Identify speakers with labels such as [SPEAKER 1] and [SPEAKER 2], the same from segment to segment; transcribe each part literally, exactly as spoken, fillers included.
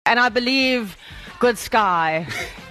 [SPEAKER 1] and I believe Good Sky.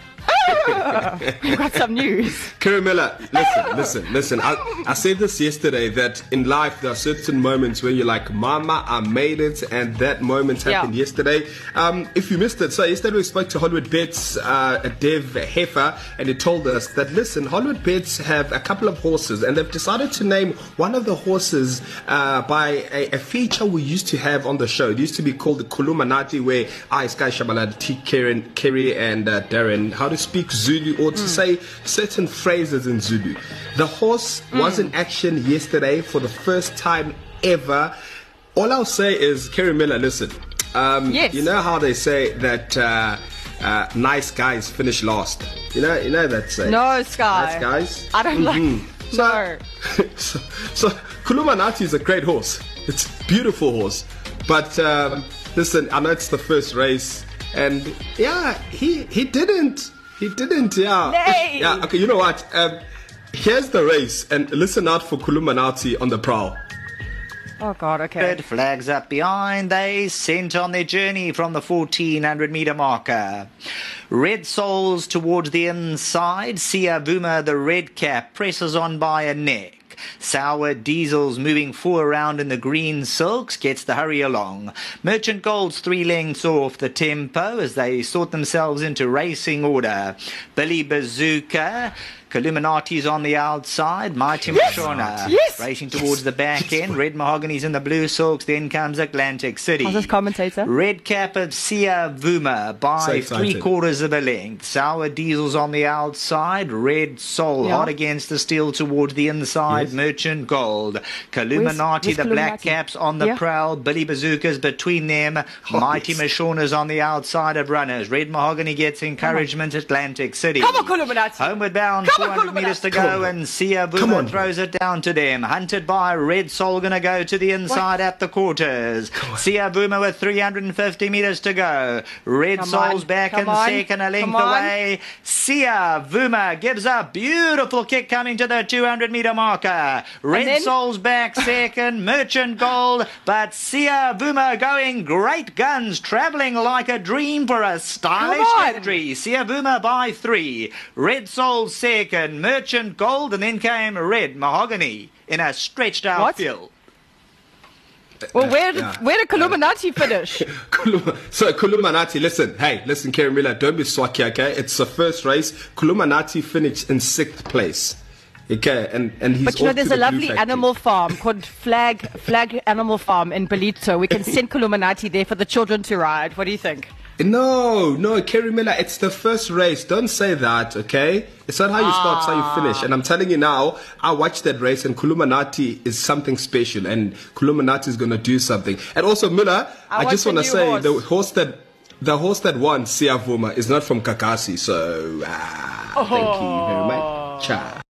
[SPEAKER 1] We've got some news.
[SPEAKER 2] Kerry Miller, listen, listen, listen. I, I said this yesterday that in life there are certain moments where you're like, Mama, I made it, and that moment happened yeah. yesterday. Um, if you missed it, so yesterday we spoke to Hollywood Bets, uh, Dev Heffer, and he told us that, listen, Hollywood Bets have a couple of horses, and they've decided to name one of the horses uh, by a, a feature we used to have on the show. It used to be called the Kulumanati, where I, Sky Shabalad, T. Karen, Kerry, and uh, Darren, how to speak Zulu or to mm. say certain phrases in Zulu. The horse mm. was in action yesterday for the first time ever. All I'll say is, Kerry Miller, listen. Um,
[SPEAKER 1] yes.
[SPEAKER 2] You know how they say that uh, uh, nice guys finish last. You know, you know that saying.
[SPEAKER 1] No, Sky.
[SPEAKER 2] Nice guys.
[SPEAKER 1] I don't
[SPEAKER 2] mm-hmm.
[SPEAKER 1] like.
[SPEAKER 2] So,
[SPEAKER 1] no.
[SPEAKER 2] so, so Kulumanati is a great horse. It's a beautiful horse. But um, listen, I know it's the first race, and yeah, he he didn't. He didn't, yeah.
[SPEAKER 1] Nay.
[SPEAKER 2] Yeah, okay, you know what? Um, here's the race, and listen out for Kulumanati on the prowl.
[SPEAKER 1] Oh, God, okay.
[SPEAKER 3] Red flags up behind. They sent on their journey from the fourteen hundred metre marker. Red Souls towards the inside. Sia Vuma, the red cap, presses on by a neck. Sour Diesels moving full around in the green silks gets the hurry along. Merchant Gold's three lengths off the tempo as they sort themselves into racing order. Billy Bazooka, Kulumanati's on the outside. Mighty
[SPEAKER 1] yes!
[SPEAKER 3] Mashona
[SPEAKER 1] yes!
[SPEAKER 3] racing towards yes! the back end. Red Mahogany's in the blue silks. Then comes Atlantic City.
[SPEAKER 1] How's this commentator?
[SPEAKER 3] Red cap of Sia Vuma by
[SPEAKER 2] so
[SPEAKER 3] three quarters of a length. Sour Diesels on the outside. Red Soul
[SPEAKER 1] yeah.
[SPEAKER 3] hot against the steel towards the inside. Yes. Merchant Gold. Kulumanati, where's, where's the Kulumanati? Black caps on the yeah. prowl. Billy Bazookas between them. Oh, Mighty yes. Mashona's on the outside of runners. Red Mahogany gets encouragement. Atlantic City.
[SPEAKER 1] Come on, Kulumanati.
[SPEAKER 3] Homeward bound.
[SPEAKER 1] Come
[SPEAKER 3] four hundred metres to go, and Sia Vuma throws it down to them. Hunted by Red Soul, going to go to the inside what? At the quarters. Sia Vuma with three hundred fifty metres to go. Red Come Soul's on. Back Come in on. Second, a length away. Sia Vuma gives a beautiful kick coming to the two hundred metre marker. Red then... Soul's back second, Merchant Gold, but Sia Vuma going great guns, travelling like a dream for a stylish victory. Sia Vuma by three. Red Soul second, Merchant Gold, and then came Red Mahogany in a stretched out
[SPEAKER 1] what?
[SPEAKER 3] field.
[SPEAKER 1] Well, where did, yeah. where did Kulumanati finish?
[SPEAKER 2] So, Kulumanati, listen, hey, listen, Kerry Miller, don't be swaki, okay? It's the first race. Kulumanati finished in sixth place. Okay, and, and he's
[SPEAKER 1] but you know, there's
[SPEAKER 2] the
[SPEAKER 1] a lovely animal farm called Flag Flag Animal Farm in Belito. We can send Kulumanati there for the children to ride. What do you think?
[SPEAKER 2] No, no, Kerry Miller, it's the first race. Don't say that, okay? It's not how you start, it's how you finish. And I'm telling you now, I watched that race, and Kulumanati is something special, and Kulumanati is going to do something. And also, Miller, I, I just want to say, horse. the horse that the horse that won, Sia Vuma, is not from Kakasi, so ah, oh. thank you very much. Ciao.